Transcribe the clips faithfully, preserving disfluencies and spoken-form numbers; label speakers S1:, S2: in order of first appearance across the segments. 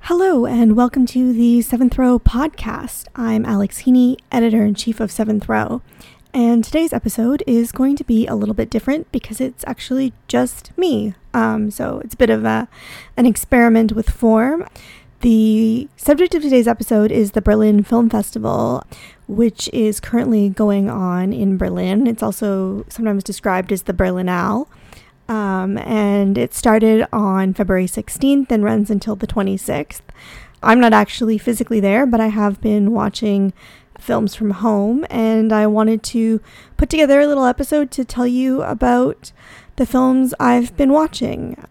S1: Hello, and welcome to the Seventh Row podcast. I'm Alex Heaney, editor-in-chief of Seventh Row, and today's episode is going to be a little bit different because it's actually just me. Um, so it's a bit of a, an experiment with form. The subject of today's episode is the Berlin Film Festival, which is currently going on in Berlin. It's also sometimes described as the Berlinale. Um, and it started on February sixteenth and runs until the twenty-sixth. I'm not actually physically there, but I have been watching films from home, and I wanted to put together a little episode to tell you about the films I've been watching.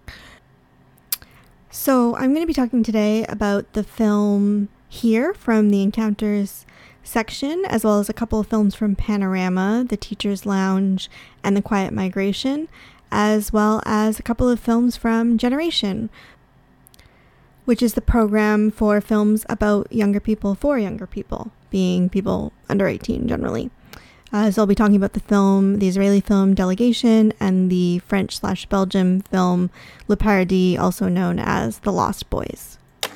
S1: So I'm going to be talking today about the film Here from the Encounters section, as well as a couple of films from Panorama, The Teacher's Lounge, and The Quiet Migration, as well as a couple of films from Generation, which is the program for films about younger people for younger people, being people under eighteen generally. Uh, so I'll be talking about the film, the Israeli film Delegation, and the French slash Belgium film Le Paradis, also known as The Lost Boys.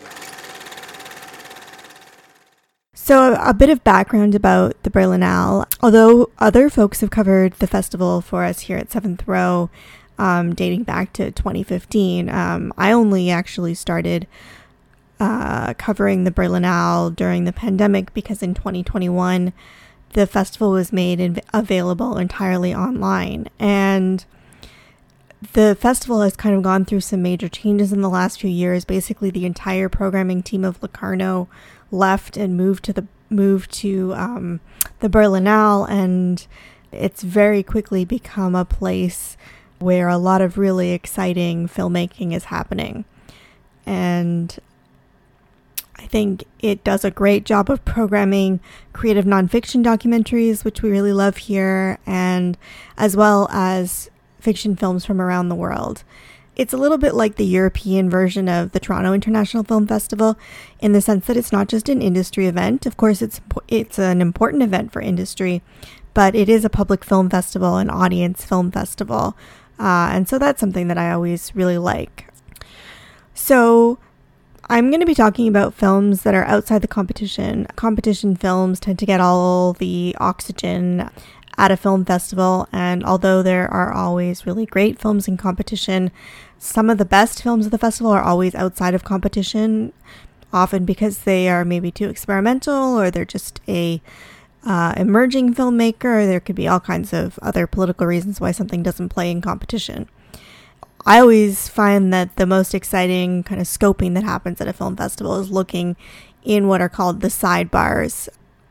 S1: So a bit of background about the Berlinale. Although other folks have covered the festival for us here at Seventh Row, um, dating back to twenty fifteen, um, I only actually started uh, covering the Berlinale during the pandemic because in twenty twenty-one, the festival was made inv- available entirely online. And the festival has kind of gone through some major changes in the last few years. Basically, the entire programming team of Locarno left and moved to the moved to um, the Berlinale, and it's very quickly become a place where a lot of really exciting filmmaking is happening. And I think it does a great job of programming creative nonfiction documentaries, which we really love here, and as well as fiction films from around the world. It's a little bit like the European version of the Toronto International Film Festival in the sense that it's not just an industry event. Of course, it's it's an important event for industry, but it is a public film festival, an audience film festival. Uh, and so that's something that I always really like. So I'm going to be talking about films that are outside the competition. Competition films tend to get all the oxygen at a film festival, and although there are always really great films in competition, some of the best films of the festival are always outside of competition, often because they are maybe too experimental, or they're just a uh, emerging filmmaker, or there could be all kinds of other political reasons why something doesn't play in competition. I always find that the most exciting kind of scoping that happens at a film festival is looking in what are called the sidebars,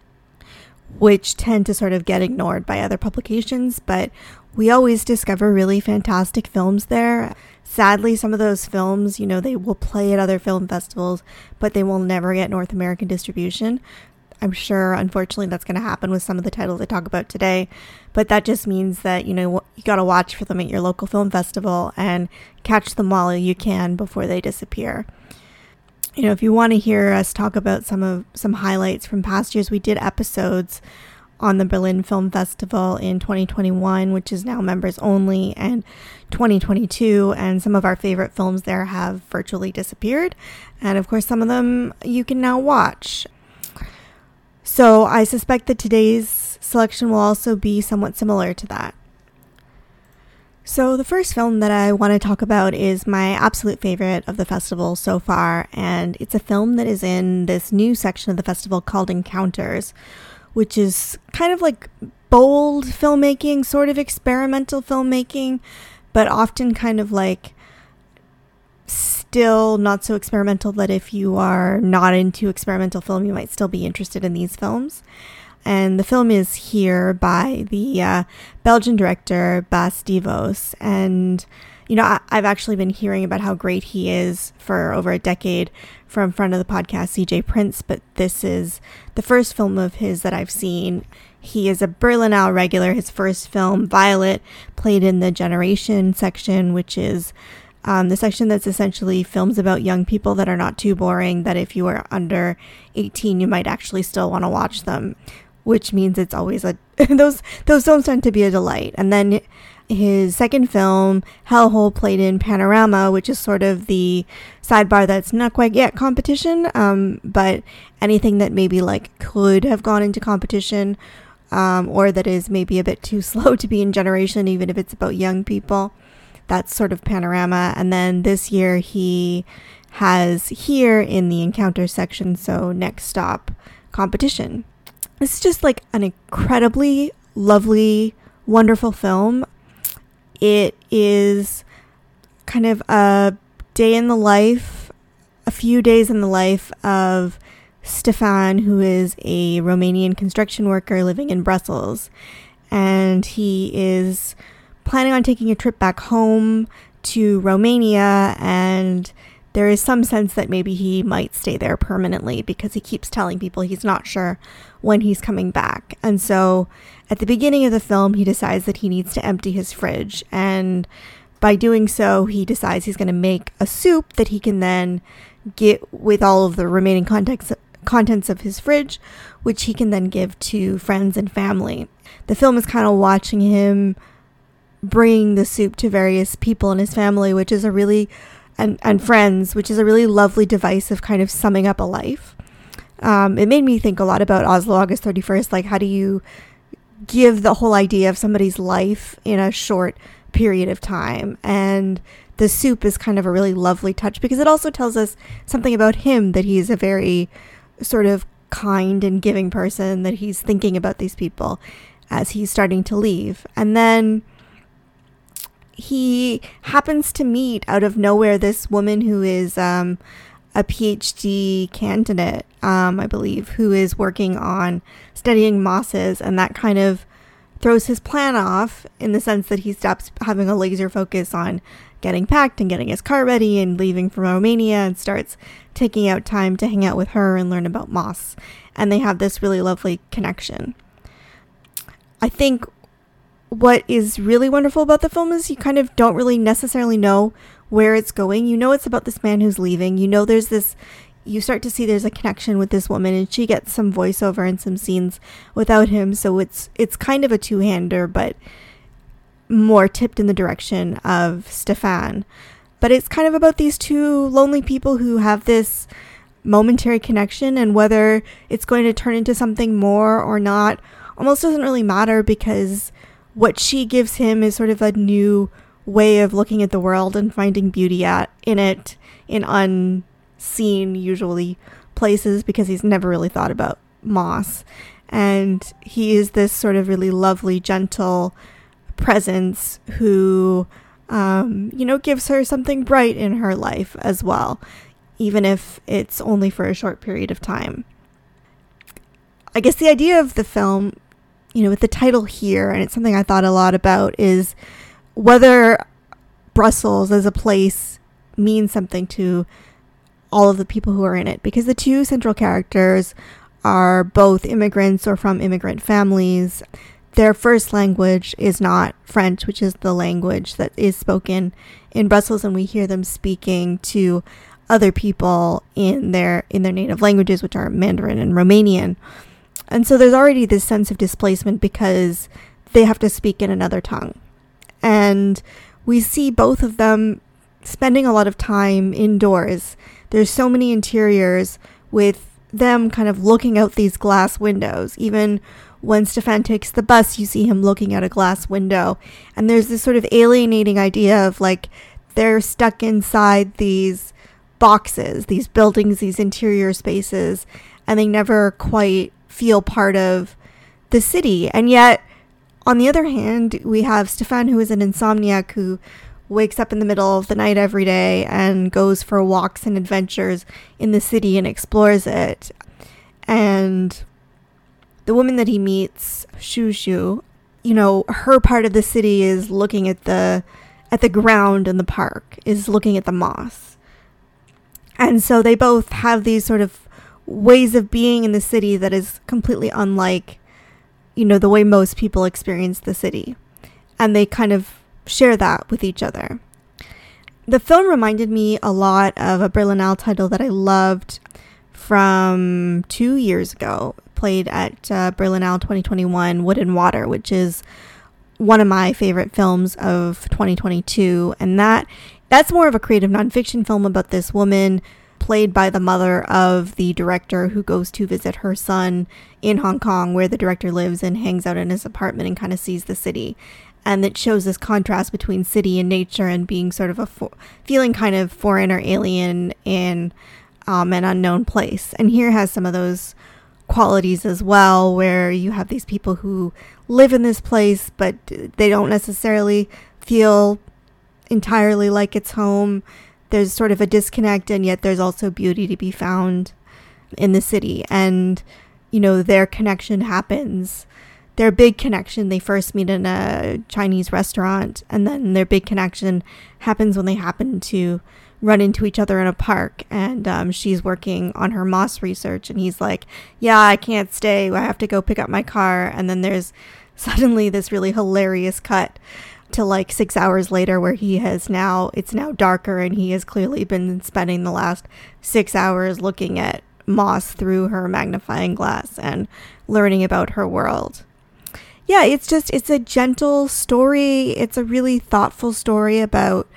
S1: which tend to sort of get ignored by other publications, but we always discover really fantastic films there. Sadly, some of those films, you know, they will play at other film festivals, but they will never get North American distribution. I'm sure, unfortunately, that's going to happen with some of the titles I talk about today, but that just means that, you know, you got to watch for them at your local film festival and catch them while you can before they disappear. You know, if you want to hear us talk about some of some highlights from past years, we did episodes on the Berlin Film Festival in twenty twenty-one, which is now members only, and twenty twenty-two, and some of our favorite films there have virtually disappeared. And of course, some of them you can now watch. So I suspect that today's selection will also be somewhat similar to that. So the first film that I want to talk about is my absolute favorite of the festival so far, and it's a film that is in this new section of the festival called Encounters, which is kind of like bold filmmaking, sort of experimental filmmaking, but often kind of like still not so experimental that if you are not into experimental film, you might still be interested in these films. And the film is Here by the uh, Belgian director Bas Divos. And, you know, I- I've actually been hearing about how great he is for over a decade from friend of the podcast, C J Prince. But this is the first film of his that I've seen. He is a Berlinale regular. His first film, Violet, played in the Generation section, which is um, the section that's essentially films about young people that are not too boring, that if you are under eighteen, you might actually still want to watch them. Which means it's always a those those films tend to be a delight. And then His second film, Hellhole, played in Panorama, which is sort of the sidebar that's not quite yet competition, um, but anything that maybe like could have gone into competition, um, or that is maybe a bit too slow to be in generation, even if it's about young people. That's sort of Panorama. And then this year he has Here in the Encounter section, so Next Stop, Competition. This is just like an incredibly lovely, wonderful film. It is kind of a day in the life, a few days in the life of Stefan, who is a Romanian construction worker living in Brussels. And he is planning on taking a trip back home to Romania, and there is some sense that maybe he might stay there permanently because he keeps telling people he's not sure when he's coming back. And so at the beginning of the film, he decides that he needs to empty his fridge, and by doing so, he decides he's going to make a soup that he can then get with all of the remaining contents contents of his fridge, which he can then give to friends and family. The film is kind of watching him bring the soup to various people in his family, which is a really, and, and friends, which is a really lovely device of kind of summing up a life. Um, it made me think a lot about Oslo August thirty-first, like how do you give the whole idea of somebody's life in a short period of time? And the soup is kind of a really lovely touch because it also tells us something about him, that he's a very sort of kind and giving person, that he's thinking about these people as he's starting to leave. And then he happens to meet out of nowhere this woman who is um, a PhD candidate, um, I believe, who is working on studying mosses, and that kind of throws his plan off in the sense that he stops having a laser focus on getting packed and getting his car ready and leaving for Romania, and starts taking out time to hang out with her and learn about moss. And they have this really lovely connection. I think what is really wonderful about the film is you kind of don't really necessarily know where it's going. You know it's about this man who's leaving. You know there's this, you start to see there's a connection with this woman, and she gets some voiceover and some scenes without him. So it's it's kind of a two-hander, but more tipped in the direction of Stefan. But it's kind of about these two lonely people who have this momentary connection, and whether it's going to turn into something more or not almost doesn't really matter, because what she gives him is sort of a new way of looking at the world and finding beauty at in it in unseen, usually, places, because he's never really thought about moss. And he is this sort of really lovely, gentle presence who, um, you know, gives her something bright in her life as well, even if it's only for a short period of time. I guess the idea of the film, you know, with the title Here, and it's something I thought a lot about, is whether Brussels as a place means something to all of the people who are in it. Because the two central characters are both immigrants or from immigrant families. Their first language is not French, which is the language that is spoken in Brussels, and we hear them speaking to other people in their in their native languages, which are Mandarin and Romanian. And so there's already this sense of displacement because they have to speak in another tongue. And we see both of them spending a lot of time indoors. There's so many interiors with them kind of looking out these glass windows. Even when Stefan takes the bus, you see him looking out a glass window. And there's this sort of alienating idea of like they're stuck inside these boxes, these buildings, these interior spaces, and they never quite feel part of the city. And yet, on the other hand, we have Stefan, who is an insomniac who wakes up in the middle of the night every day and goes for walks and adventures in the city and explores it. And the woman that he meets, Shushu, you know, her part of the city is looking at the at the ground in the park, is looking at the moss. And so they both have these sort of ways of being in the city that is completely unlike, you know, the way most people experience the city. And they kind of share that with each other. The film reminded me a lot of a Berlinale title that I loved from two years ago, played at uh, Berlinale twenty twenty-one, Wood and Water, which is one of my favorite films of twenty twenty-two, and that that's more of a creative nonfiction film about this woman played by the mother of the director who goes to visit her son in Hong Kong, where the director lives and hangs out in his apartment and kind of sees the city. And it shows this contrast between city and nature and being sort of a fo- feeling kind of foreign or alien in um, an unknown place. And here has some of those qualities as well, where you have these people who live in this place, but they don't necessarily feel entirely like it's home. There's sort of a disconnect, and yet there's also beauty to be found in the city. And, you know, their connection happens. Their big connection, they first meet in a Chinese restaurant, and then their big connection happens when they happen to run into each other in a park. And um, she's working on her moss research, and he's like, yeah, I can't stay. I have to go pick up my car. And then there's suddenly this really hilarious cut to like six hours later where he has now, it's now darker, and he has clearly been spending the last six hours looking at moss through her magnifying glass and learning about her world. Yeah, it's just, it's a gentle story. It's a really thoughtful story about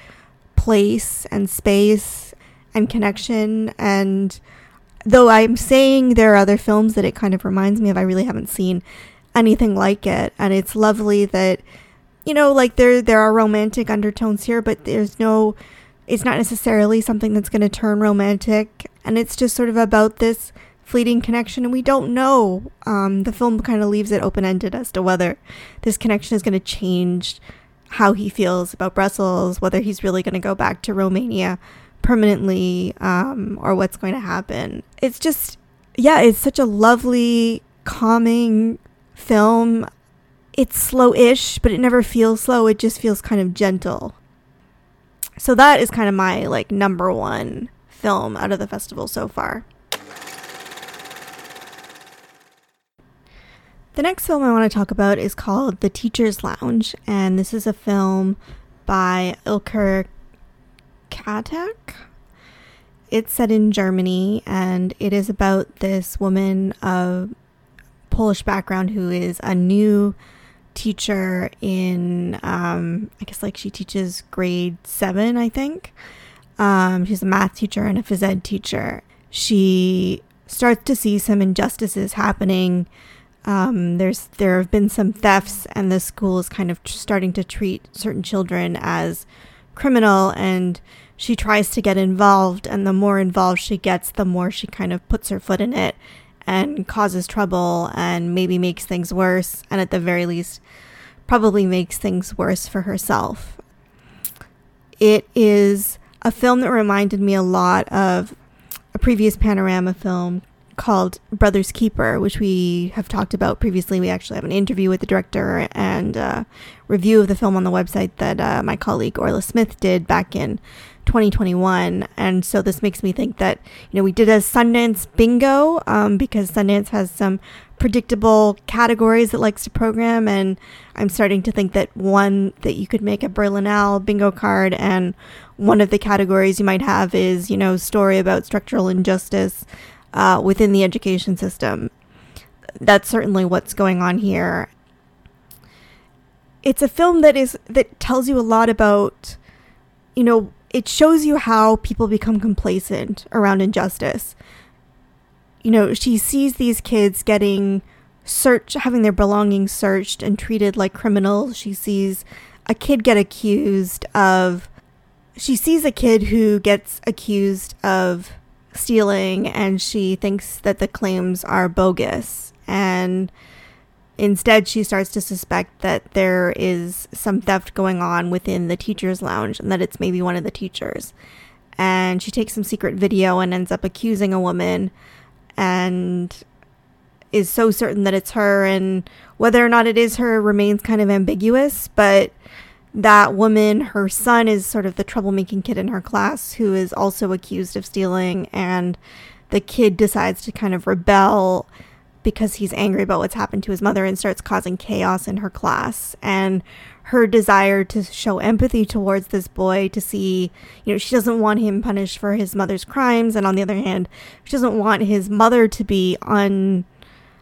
S1: place and space and connection. And though I'm saying there are other films that it kind of reminds me of, I really haven't seen anything like it. And it's lovely that, you know, like there there are romantic undertones here, but there's no, it's not necessarily something that's going to turn romantic. And it's just sort of about this fleeting connection, and we don't know. Um, the film kind of leaves it open-ended as to whether this connection is going to change how he feels about Brussels, whether he's really going to go back to Romania permanently, um, or what's going to happen. It's just, yeah, it's such a lovely, calming film. It's slow-ish, but it never feels slow. It just feels kind of gentle. So that is kind of my, like, number one film out of the festival so far. The next film I want to talk about is called The Teacher's Lounge, and this is a film by Ilker Katak. It's set in Germany, and it is about this woman of Polish background who is a new teacher in, um, I guess like she teaches grade seven, I think. Um, she's a math teacher and a phys ed teacher. She starts to see some injustices happening. Um, there's there have been some thefts, and the school is kind of starting to treat certain children as criminal, and she tries to get involved, and the more involved she gets, the more she kind of puts her foot in it and causes trouble and maybe makes things worse, and at the very least probably makes things worse for herself. It is a film that reminded me a lot of a previous Panorama film called Brother's Keeper, which we have talked about previously. We actually have an interview with the director and a review of the film on the website that uh, my colleague Orla Smith did back in twenty twenty-one. And so this makes me think that, you know, we did a Sundance bingo um, because Sundance has some predictable categories it likes to program, and I'm starting to think that one that you could make a Berlinale bingo card, and one of the categories you might have is, you know, story about structural injustice Uh, within the education system. That's certainly what's going on here. It's a film that is that tells you a lot about, you know, it shows you how people become complacent around injustice. You know, she sees these kids getting searched, having their belongings searched and treated like criminals. She sees a kid get accused of, she sees a kid who gets accused of stealing, and she thinks that the claims are bogus, and instead she starts to suspect that there is some theft going on within the teacher's lounge, and that it's maybe one of the teachers. And she takes some secret video and ends up accusing a woman, and is so certain that it's her, and whether or not it is her remains kind of ambiguous. But that woman, her son, is sort of the troublemaking kid in her class who is also accused of stealing, and the kid decides to kind of rebel because he's angry about what's happened to his mother and starts causing chaos in her class. And her desire to show empathy towards this boy, to see, you know, she doesn't want him punished for his mother's crimes, and on the other hand, she doesn't want his mother to be un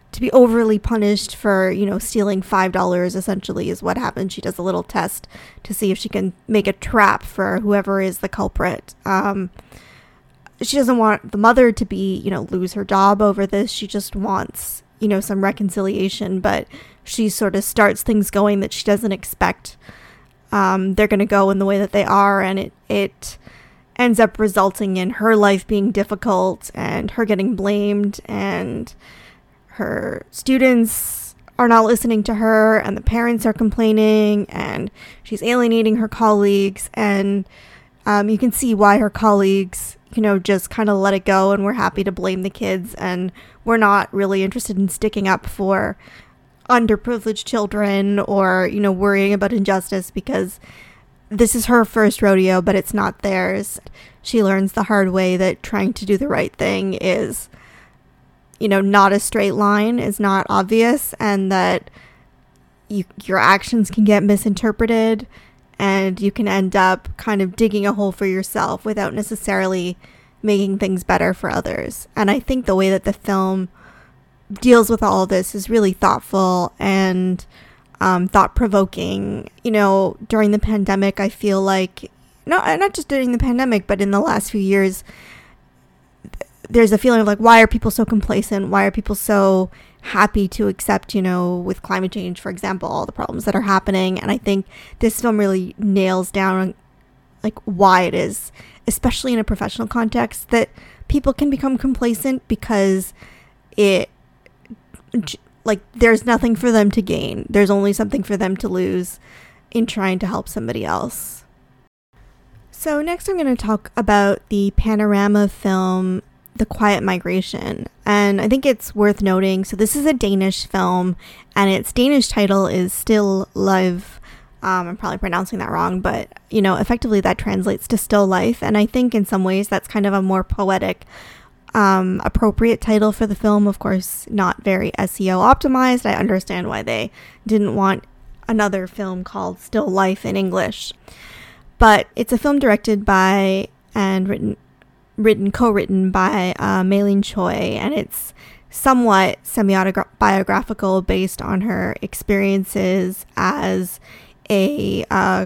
S1: to be overly punished for, you know, stealing five dollars essentially is what happens. She does a little test to see if she can make a trap for whoever is the culprit. Um, she doesn't want the mother to be, you know, lose her job over this. She just wants, you know, some reconciliation, but she sort of starts things going that she doesn't expect um, they're going to go in the way that they are, and it, it ends up resulting in her life being difficult and her getting blamed, and her students are not listening to her, and the parents are complaining, and she's alienating her colleagues, and um, you can see why her colleagues, you know, just kind of let it go, and we're happy to blame the kids, and we're not really interested in sticking up for underprivileged children or, you know, worrying about injustice, because this is her first rodeo, but it's not theirs. She learns the hard way that trying to do the right thing is, you know, not a straight line, is not obvious, and that you, your actions can get misinterpreted, and you can end up kind of digging a hole for yourself without necessarily making things better for others. And I think the way that the film deals with all of this is really thoughtful and um, thought-provoking. You know, during the pandemic, I feel like, no, not just during the pandemic, but in the last few years, there's a feeling of like, why are people so complacent? Why are people so happy to accept, you know, with climate change, for example, all the problems that are happening? And I think this film really nails down like why it is, especially in a professional context, that people can become complacent because it, like, there's nothing for them to gain. There's only something for them to lose in trying to help somebody else. So next I'm going to talk about the Panorama film, The Quiet Migration. And I think it's worth noting, so this is a Danish film, and its Danish title is Still Live. Um, I'm probably pronouncing that wrong, but, you know, effectively that translates to Still Life. And I think in some ways that's kind of a more poetic Um, appropriate title for the film. Of course, not very S E O optimized. I understand why they didn't want another film called Still Life in English. But it's a film directed by and written, written co-written by uh, Maylene Choi, and it's somewhat semi-biographical based on her experiences as a uh,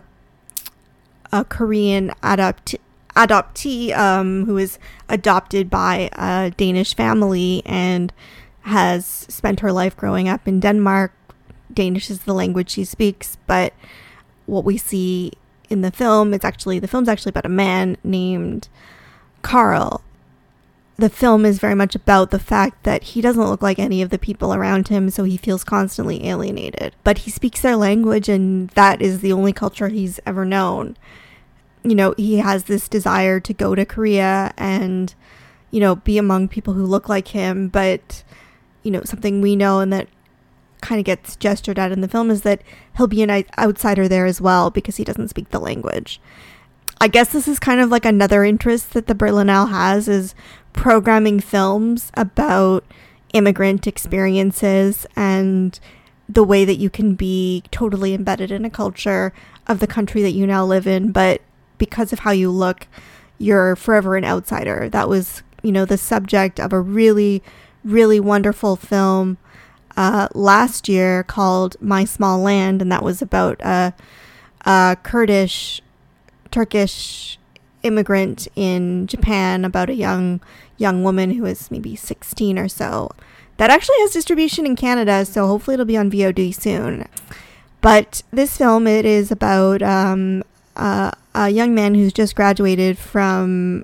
S1: a Korean adapt. adoptee um, who is adopted by a Danish family and has spent her life growing up in Denmark. Danish is the language she speaks, but what we see in the film, it's actually, the film's actually about a man named Carl. The film is very much about the fact that he doesn't look like any of the people around him, so he feels constantly alienated. But he speaks their language, and that is the only culture he's ever known. You know, he has this desire to go to Korea and, you know, be among people who look like him. But, you know, something we know and that kind of gets gestured at in the film is that he'll be an outsider there as well because he doesn't speak the language. I guess this is kind of like another interest that the Berlinale has, is programming films about immigrant experiences and the way that you can be totally embedded in a culture of the country that you now live in, but because of how you look, you're forever an outsider. That was, you know, the subject of a really, really wonderful film uh, last year called My Small Land, and that was about a, a Kurdish, Turkish immigrant in Japan, about a young young woman who is maybe sixteen or so. That actually has distribution in Canada, so hopefully it'll be on V O D soon. But this film, it is about um, uh, a young man who's just graduated from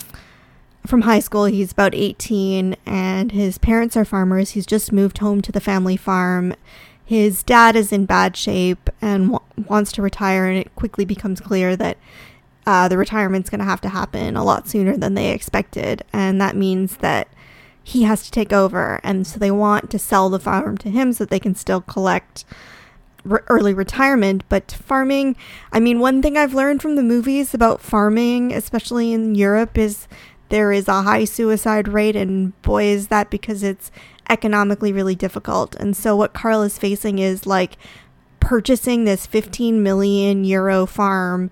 S1: from high school. He's about eighteen, and his parents are farmers. He's just moved home to the family farm. His dad is in bad shape and w- wants to retire, and it quickly becomes clear that uh, the retirement's going to have to happen a lot sooner than they expected, and that means that he has to take over. And so they want to sell the farm to him so that they can still collect early retirement. But farming, I mean, one thing I've learned from the movies about farming, especially in Europe, is there is a high suicide rate, and boy, is that because it's economically really difficult. And so what Carl is facing is like purchasing this fifteen million euro farm,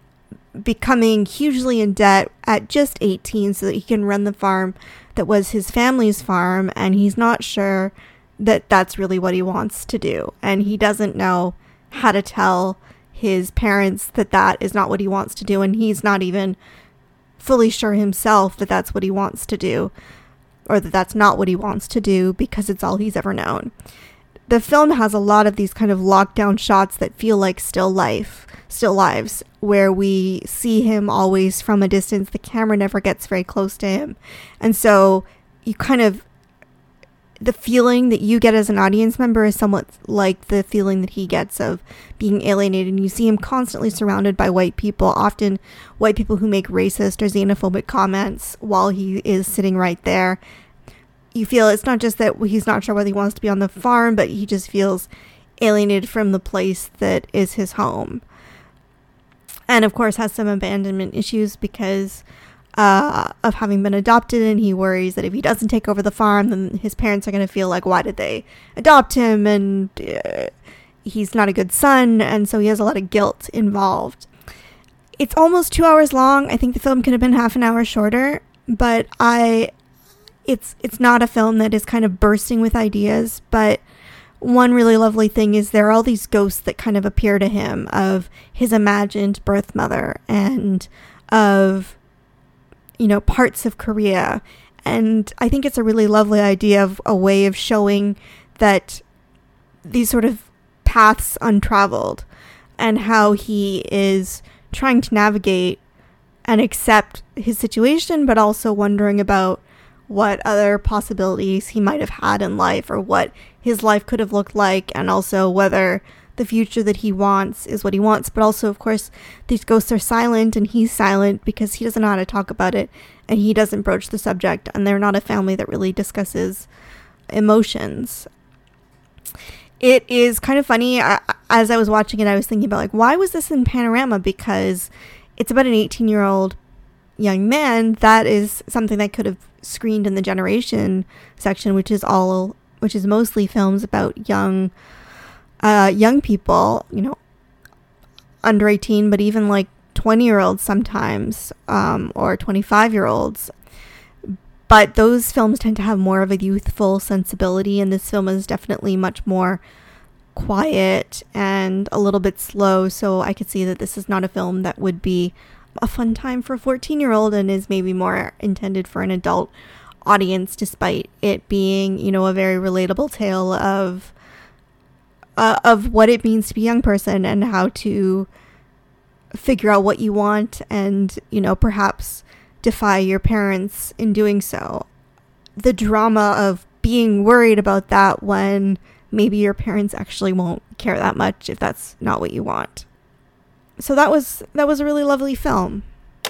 S1: becoming hugely in debt at just eighteen so that he can run the farm that was his family's farm, and he's not sure that that's really what he wants to do. And he doesn't know how to tell his parents that that is not what he wants to do. And he's not even fully sure himself that that's what he wants to do, or that that's not what he wants to do, because it's all he's ever known. The film has a lot of these kind of lockdown shots that feel like still life, still lives, where we see him always from a distance. The camera never gets very close to him. And so you kind of, the feeling that you get as an audience member is somewhat like the feeling that he gets of being alienated. And you see him constantly surrounded by white people, often white people who make racist or xenophobic comments while he is sitting right there. You feel it's not just that he's not sure whether he wants to be on the farm, but he just feels alienated from the place that is his home. And of course has some abandonment issues because uh, of having been adopted, and he worries that if he doesn't take over the farm, then his parents are going to feel like, why did they adopt him? And uh, he's not a good son, and so he has a lot of guilt involved. It's almost two hours long. I think the film could have been half an hour shorter, but I... It's it's not a film that is kind of bursting with ideas, but one really lovely thing is there are all these ghosts that kind of appear to him of his imagined birth mother and of, you know, parts of Korea. And I think it's a really lovely idea of a way of showing that these sort of paths untraveled and how he is trying to navigate and accept his situation, but also wondering about what other possibilities he might have had in life, or what his life could have looked like, and also whether the future that he wants is what he wants. But also, of course, these ghosts are silent, and he's silent because he doesn't know how to talk about it, and he doesn't broach the subject, and they're not a family that really discusses emotions. It is kind of funny. I, as I was watching it, I was thinking about, like, why was this in Panorama? Because it's about an eighteen-year-old young man. That is something that could have screened in the Generation section, which is all which is mostly films about young uh young people, you know, under eighteen, but even like twenty year olds sometimes, um or twenty-five year olds. But those films tend to have more of a youthful sensibility, and this film is definitely much more quiet and a little bit slow, so I could see that this is not a film that would be a fun time for a fourteen year old and is maybe more intended for an adult audience, despite it being, you know, a very relatable tale of uh, of what it means to be a young person and how to figure out what you want and, you know, perhaps defy your parents in doing so. The drama of being worried about that when maybe your parents actually won't care that much if that's not what you want. So that was that was a really lovely film.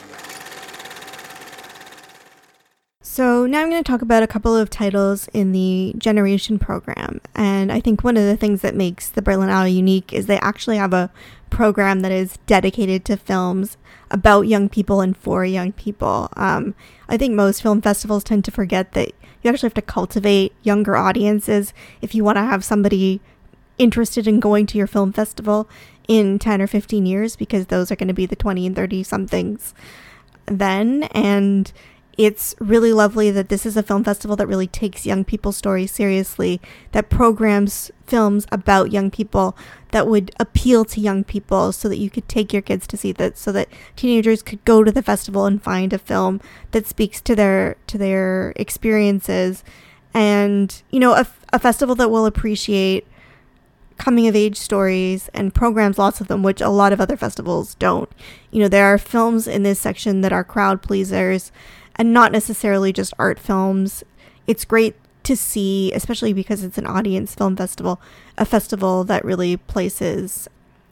S1: So now I'm going to talk about a couple of titles in the Generation program. And I think one of the things that makes the Berlinale unique is they actually have a program that is dedicated to films about young people and for young people. Um, I think most film festivals tend to forget that you actually have to cultivate younger audiences if you want to have somebody interested in going to your film festival in ten or fifteen years, because those are going to be the twenty and thirty somethings then. And it's really lovely that this is a film festival that really takes young people's stories seriously, that programs films about young people that would appeal to young people, so that you could take your kids to see that, so that teenagers could go to the festival and find a film that speaks to their to their experiences. And, you know, a, a festival that will appreciate coming of age stories and programs lots of them, which a lot of other festivals don't. You know, there are films in this section that are crowd pleasers and not necessarily just art films. It's great to see, especially because it's an audience film festival, a festival that really places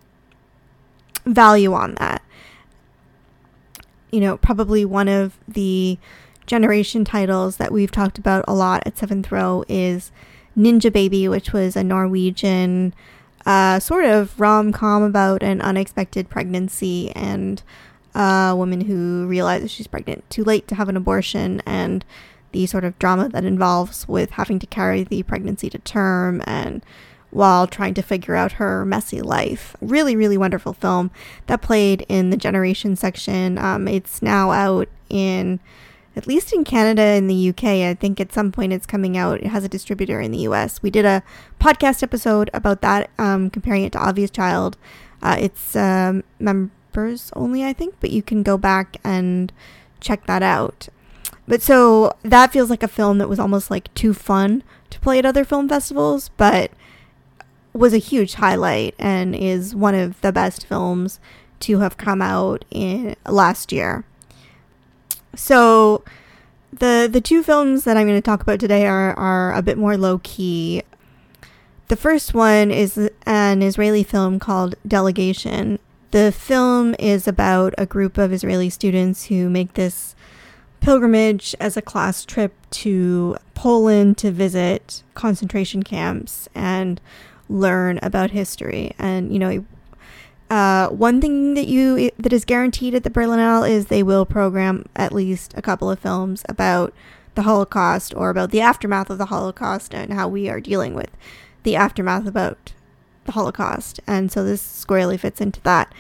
S1: value on that. You know, probably one of the Generation titles that we've talked about a lot at Seventh Row is Ninja Baby, which was a Norwegian uh, sort of rom-com about an unexpected pregnancy and a woman who realizes she's pregnant too late to have an abortion, and the sort of drama that involves with having to carry the pregnancy to term and while trying to figure out her messy life. Really, really wonderful film that played in the Generation section. Um, it's now out in at least in Canada and the U K. I think at some point it's coming out. It has a distributor in the U S. We did a podcast episode about that, um, comparing it to Obvious Child. Uh, it's um, members only, I think, but you can go back and check that out. But so that feels like a film that was almost like too fun to play at other film festivals, but was a huge highlight and is one of the best films to have come out in last year. So the the two films that I'm going to talk about today are, are a bit more low-key. The first one is an Israeli film called Delegation. The film is about a group of Israeli students who make this pilgrimage as a class trip to Poland to visit concentration camps and learn about history. And, you know, uh, one thing that you that is guaranteed at the Berlinale is they will program at least a couple of films about the Holocaust or about the aftermath of the Holocaust and how we are dealing with the aftermath about the Holocaust. And so this squarely fits into that.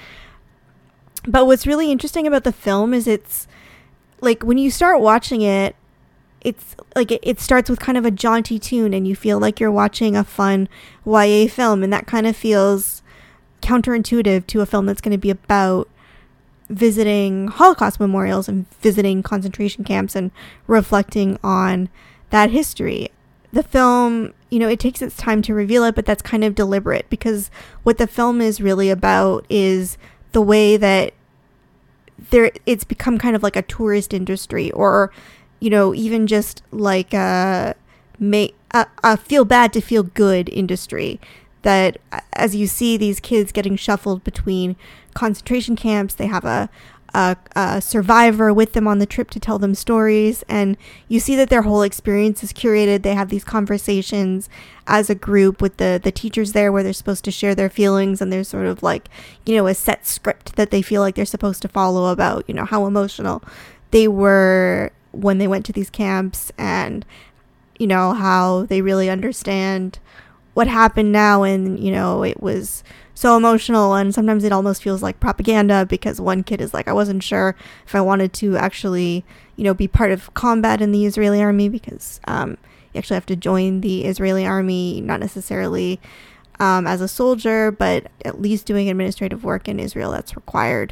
S1: But what's really interesting about the film is it's like when you start watching it, it's like it, it starts with kind of a jaunty tune and you feel like you're watching a fun Y A film, and that kind of feels counterintuitive to a film that's going to be about visiting Holocaust memorials and visiting concentration camps and reflecting on that history. The film, you know, it takes its time to reveal it, but that's kind of deliberate because what the film is really about is the way that there it's become kind of like a tourist industry, or, you know, even just like a, make, a, a feel bad to feel good industry. That as you see these kids getting shuffled between concentration camps, they have a, a, a survivor with them on the trip to tell them stories, and you see that their whole experience is curated. They have these conversations as a group with the, the teachers there where they're supposed to share their feelings, and there's sort of like, you know, a set script that they feel like they're supposed to follow about, you know, how emotional they were when they went to these camps, and, you know, how they really understand what happened now. And, you know, it was so emotional, and sometimes it almost feels like propaganda because one kid is like, I wasn't sure if I wanted to actually, you know, be part of combat in the Israeli army because um, you actually have to join the Israeli army, not necessarily um, as a soldier, but at least doing administrative work in Israel that's required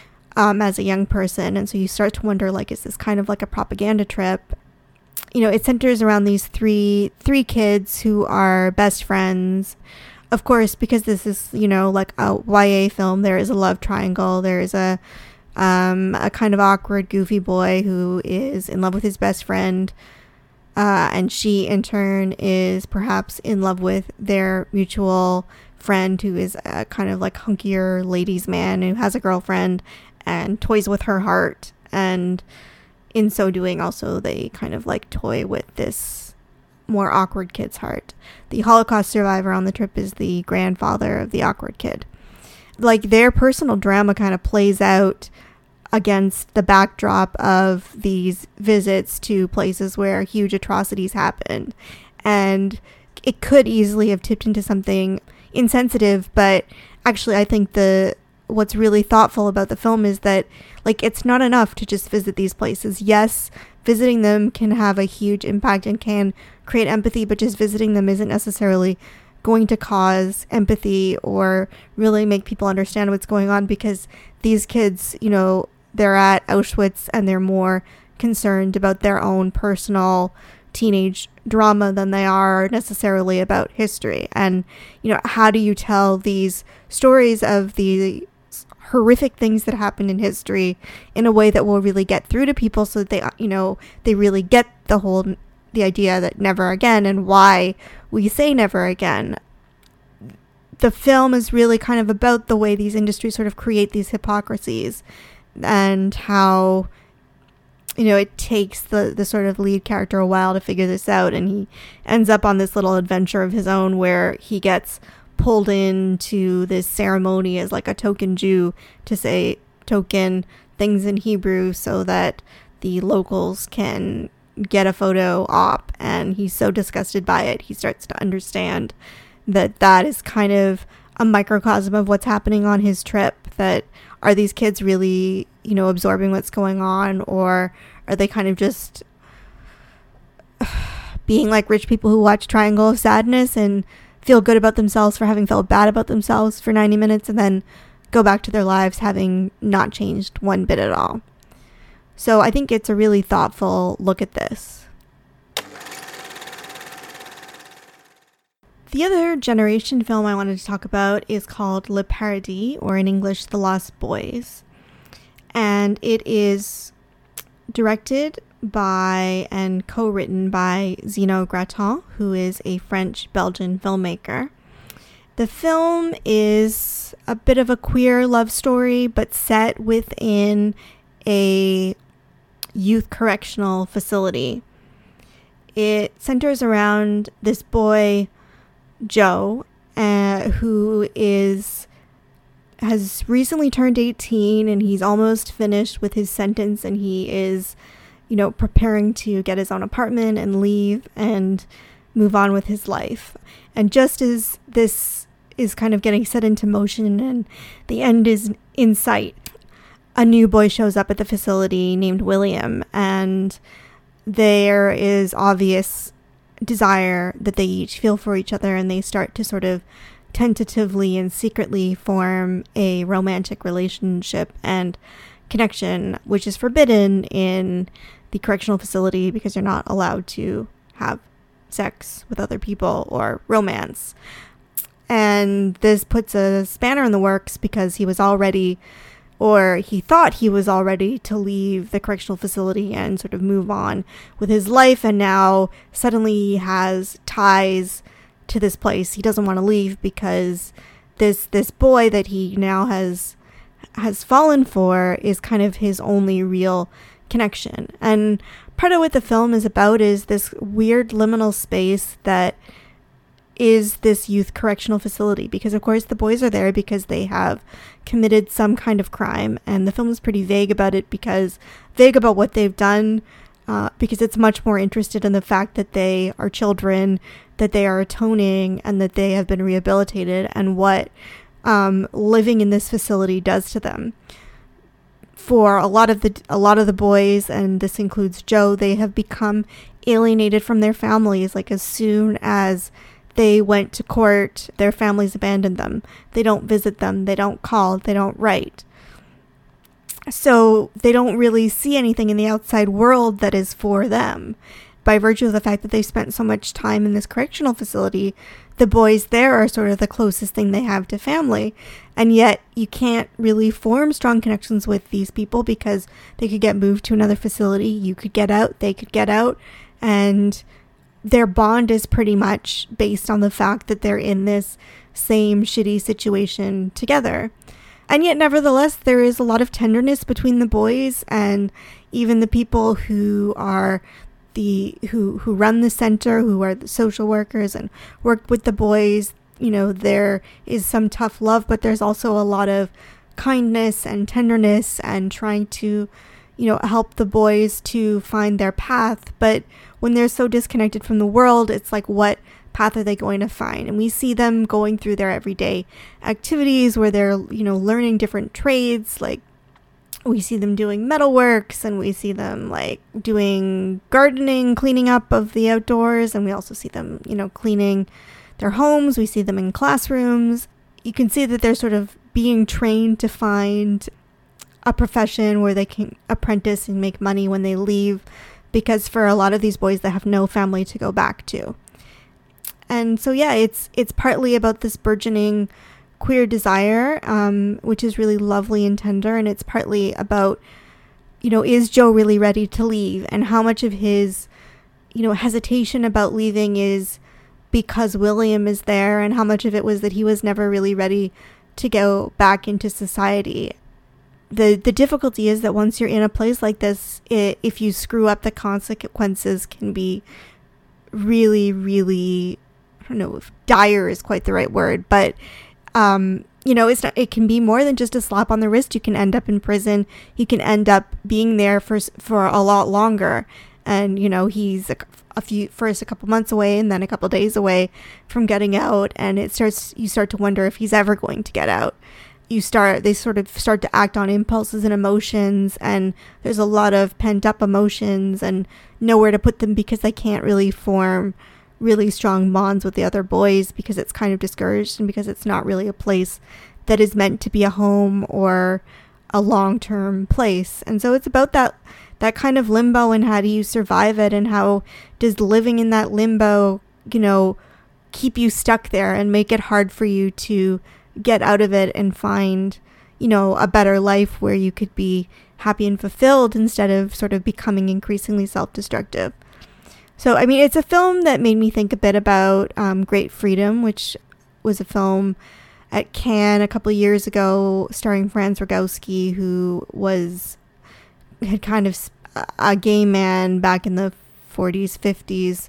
S1: um, as a young person. And so you start to wonder, like, is this kind of like a propaganda trip? You know, it centers around these three three kids who are best friends. Of course, because this is, you know, like a Y A film, there is a love triangle. There is a um, a kind of awkward, goofy boy who is in love with his best friend. Uh, and she, in turn, is perhaps in love with their mutual friend who is a kind of like hunkier ladies' man who has a girlfriend and toys with her heart. And in so doing, also, they kind of like toy with this more awkward kid's heart. The Holocaust survivor on the trip is the grandfather of the awkward kid. Like, their personal drama kind of plays out against the backdrop of these visits to places where huge atrocities happened. And it could easily have tipped into something insensitive, but actually I think the what's really thoughtful about the film is that, like, it's not enough to just visit these places. Yes, visiting them can have a huge impact and can create empathy, but just visiting them isn't necessarily going to cause empathy or really make people understand what's going on, because these kids, you know, they're at Auschwitz and they're more concerned about their own personal teenage drama than they are necessarily about history. And, you know, how do you tell these stories of the horrific things that happened in history in a way that will really get through to people so that they, you know, they really get the whole, the idea that never again and why we say never again. The film is really kind of about the way these industries sort of create these hypocrisies and how, you know, it takes the, the sort of lead character a while to figure this out, and he ends up on this little adventure of his own where he gets pulled into this ceremony as like a token Jew to say token things in Hebrew so that the locals can get a photo op, and he's so disgusted by it he starts to understand that that is kind of a microcosm of what's happening on his trip, that are these kids really, you know, absorbing what's going on, or are they kind of just being like rich people who watch Triangle of Sadness and feel good about themselves for having felt bad about themselves for ninety minutes and then go back to their lives having not changed one bit at all. So I think it's a really thoughtful look at this. The other Generation film I wanted to talk about is called Le Paradis, or in English, The Lost Boys. And it is directed by and co-written by Zeno Graton, who is a French-Belgian filmmaker. The film is a bit of a queer love story, but set within a youth correctional facility. It centers around this boy, Joe, uh, who is has recently turned eighteen, and he's almost finished with his sentence, and he is, you know, preparing to get his own apartment and leave and move on with his life. And just as this is kind of getting set into motion and the end is in sight, a new boy shows up at the facility named William, and there is obvious desire that they each feel for each other, and they start to sort of tentatively and secretly form a romantic relationship and connection, which is forbidden in the correctional facility because you're not allowed to have sex with other people or romance. And this puts a spanner in the works because he was all ready, or he thought he was all ready to leave the correctional facility and sort of move on with his life, and now suddenly he has ties to this place. He doesn't want to leave because this this boy that he now has has fallen for is kind of his only real connection. And part of what the film is about is this weird liminal space that is this youth correctional facility, because of course the boys are there because they have committed some kind of crime, and the film is pretty vague about it, because vague about what they've done, uh, because it's much more interested in the fact that they are children, that they are atoning, and that they have been rehabilitated, and what um, living in this facility does to them. For a lot of the a lot of the boys, and this includes Joe, they have become alienated from their families. Like, as soon as they went to court, their families abandoned them. They don't visit them. They don't call. They don't write. So they don't really see anything in the outside world that is for them. By virtue of the fact that they spent so much time in this correctional facility, the boys there are sort of the closest thing they have to family. And yet you can't really form strong connections with these people because they could get moved to another facility. You could get out. They could get out. And their bond is pretty much based on the fact that they're in this same shitty situation together. And yet, nevertheless, there is a lot of tenderness between the boys and even the people who are the who who run the center, who are the social workers and work with the boys. You know, there is some tough love, but there's also a lot of kindness and tenderness and trying to, you know, help the boys to find their path. But when they're so disconnected from the world, it's like, what path are they going to find? And we see them going through their everyday activities where they're, you know, learning different trades. Like, we see them doing metalworks, and we see them like doing gardening, cleaning up of the outdoors, and we also see them, you know, cleaning their homes. We see them in classrooms. You can see that they're sort of being trained to find a profession where they can apprentice and make money when they leave, because for a lot of these boys, they have no family to go back to. And so, yeah, it's it's partly about this burgeoning queer desire, um, which is really lovely and tender, and it's partly about, you know, is Joe really ready to leave, and how much of his, you know, hesitation about leaving is because William is there, and how much of it was that he was never really ready to go back into society. The the difficulty is that once you're in a place like this, it, if you screw up, the consequences can be really, really, I don't know if dire is quite the right word, but, um, you know, it's not, it can be more than just a slap on the wrist. You can end up in prison. You can end up being there for, for a lot longer. And, you know, he's a, a few, first a couple months away and then a couple days away from getting out. And it starts, you start to wonder if he's ever going to get out. you start, they sort of start to act on impulses and emotions, and there's a lot of pent up emotions and nowhere to put them because they can't really form really strong bonds with the other boys because it's kind of discouraged and because it's not really a place that is meant to be a home or a long-term place. And so it's about that that kind of limbo, and how do you survive it, and how does living in that limbo, you know, keep you stuck there and make it hard for you to get out of it and find, you know, a better life where you could be happy and fulfilled instead of sort of becoming increasingly self-destructive. So, I mean, it's a film that made me think a bit about um, Great Freedom, which was a film at Cannes a couple of years ago starring Franz Rogowski, who was, had kind of a gay man back in the forties, fifties,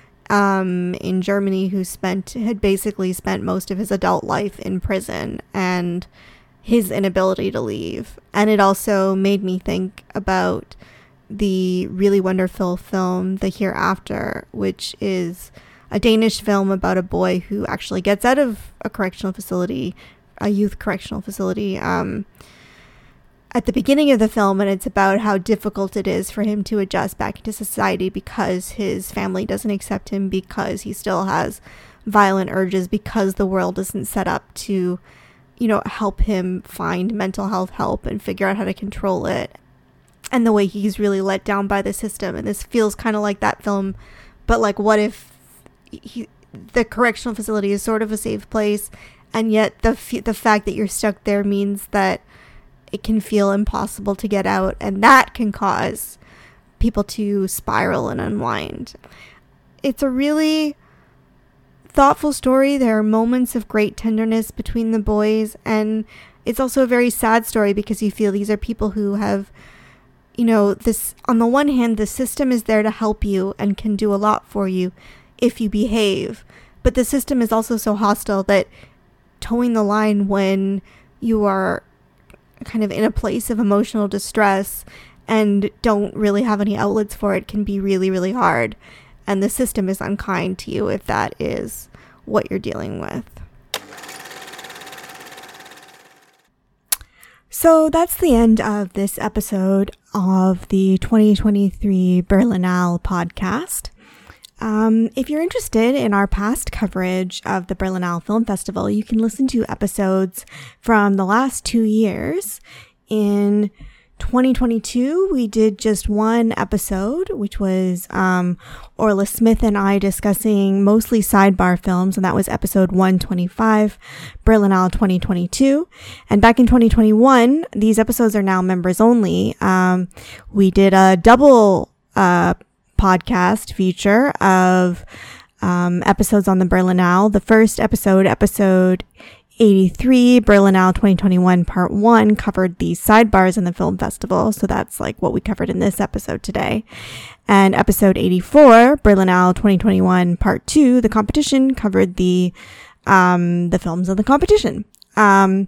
S1: um, in Germany, who spent, had basically spent most of his adult life in prison, and his inability to leave. And it also made me think about the really wonderful film The Hereafter, which is a Danish film about a boy who actually gets out of a correctional facility, a youth correctional facility, um, at the beginning of the film, and it's about how difficult it is for him to adjust back into society because his family doesn't accept him, because he still has violent urges, because the world isn't set up to, you know, help him find mental health help and figure out how to control it, and the way he's really let down by the system. And this feels kind of like that film, but like, what if he, the correctional facility is sort of a safe place, and yet the f- the fact that you're stuck there means that it can feel impossible to get out, and that can cause people to spiral and unwind. It's a really thoughtful story. There are moments of great tenderness between the boys, and it's also a very sad story because you feel these are people who have, you know, this, on the one hand, the system is there to help you and can do a lot for you if you behave, but the system is also so hostile that towing the line when you are kind of in a place of emotional distress and don't really have any outlets for it can be really, really hard. And the system is unkind to you if that is what you're dealing with. So that's the end of this episode of the twenty twenty-three Berlinale podcast. Um, if you're interested in our past coverage of the Berlinale Film Festival, you can listen to episodes from the last two years. In twenty twenty-two, we did just one episode, which was um, Orla Smith and I discussing mostly sidebar films, and that was episode one twenty-five, Berlinale twenty twenty-two. And back in twenty twenty-one, these episodes are now members only. Um, we did a double uh podcast feature of um, episodes on the Berlinale. The first episode, episode eighty-three, Berlinale twenty twenty-one part one, covered the sidebars in the film festival. So that's like what we covered in this episode today. And episode eighty-four, Berlinale twenty twenty-one part two, the competition, covered the um, the films of the competition. Um,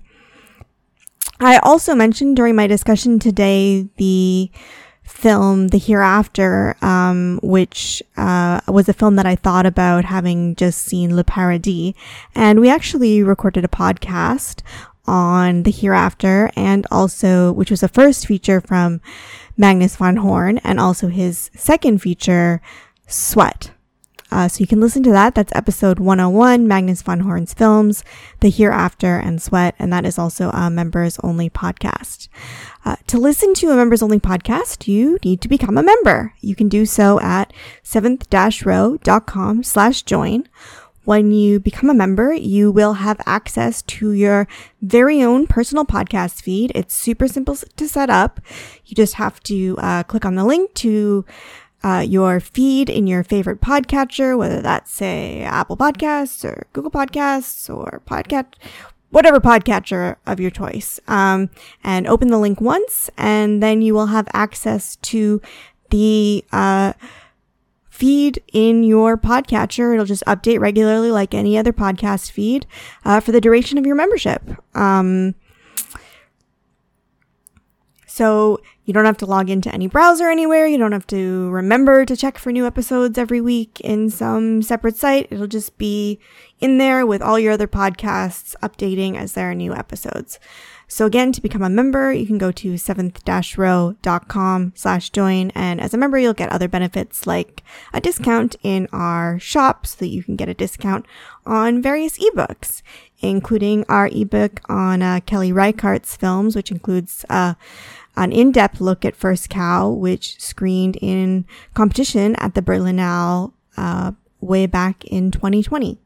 S1: I also mentioned during my discussion today the film The Hereafter, um, which uh, was a film that I thought about having just seen Le Paradis. And we actually recorded a podcast on The Hereafter, and also, which was a first feature from Magnus von Horn, and also his second feature, Sweat. Uh, so you can listen to that. That's episode one oh one, Magnus von Horn's films, The Hereafter and Sweat. And that is also a members only podcast. Uh, to listen to a members only podcast, you need to become a member. You can do so at seventh row dot com slash join. When you become a member, you will have access to your very own personal podcast feed. It's super simple to set up. You just have to uh, click on the link to Uh, your feed in your favorite podcatcher, whether that's, say, Apple Podcasts or Google Podcasts or Podcat, whatever podcatcher of your choice, um, and open the link once, and then you will have access to the uh, feed in your podcatcher. It'll just update regularly like any other podcast feed uh, for the duration of your membership. Um, So you don't have to log into any browser anywhere. You don't have to remember to check for new episodes every week in some separate site. It'll just be in there with all your other podcasts updating as there are new episodes. So again, to become a member, you can go to seventh row dot com slash join. And as a member, you'll get other benefits like a discount in our shop so that you can get a discount on various ebooks, including our ebook on uh, Kelly Reichardt's films, which includes uh, an in-depth look at First Cow, which screened in competition at the Berlinale uh, way back in twenty twenty.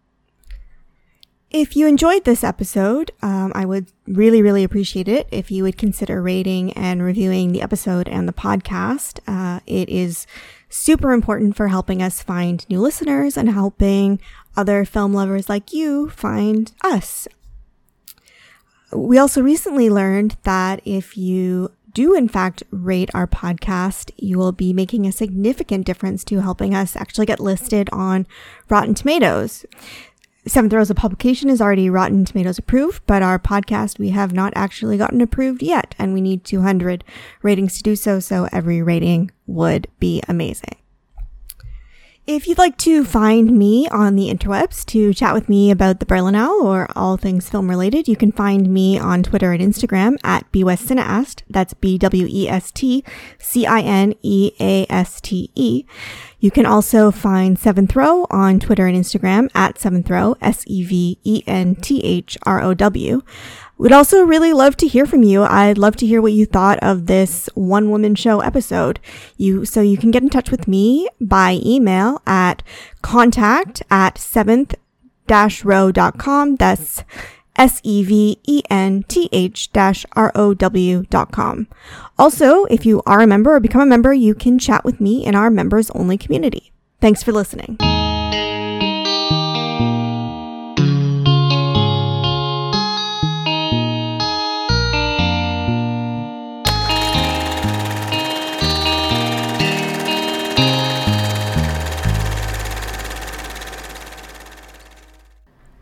S1: If you enjoyed this episode, um, I would really, really appreciate it if you would consider rating and reviewing the episode and the podcast. Uh, it is super important for helping us find new listeners and helping other film lovers like you find us. We also recently learned that if you do in fact rate our podcast, you will be making a significant difference to helping us actually get listed on Rotten Tomatoes. Seventh Row as a publication is already Rotten Tomatoes approved, but our podcast, we have not actually gotten approved yet, and we need two hundred ratings to do so, so every rating would be amazing. If you'd like to find me on the interwebs to chat with me about the Berlinale or all things film related, you can find me on Twitter and Instagram at BWestCineast. That's B W E S T C I N E A S T E. You can also find Seventh Row on Twitter and Instagram at Seventh Row, S E V E N T H R O W. We'd also really love to hear from you. I'd love to hear what you thought of this one woman show episode. You, so you can get in touch with me by email at contact at seventh row dot com. That's S E V E N T H dash R O W dot com. Also, if you are a member or become a member, you can chat with me in our members only community. Thanks for listening.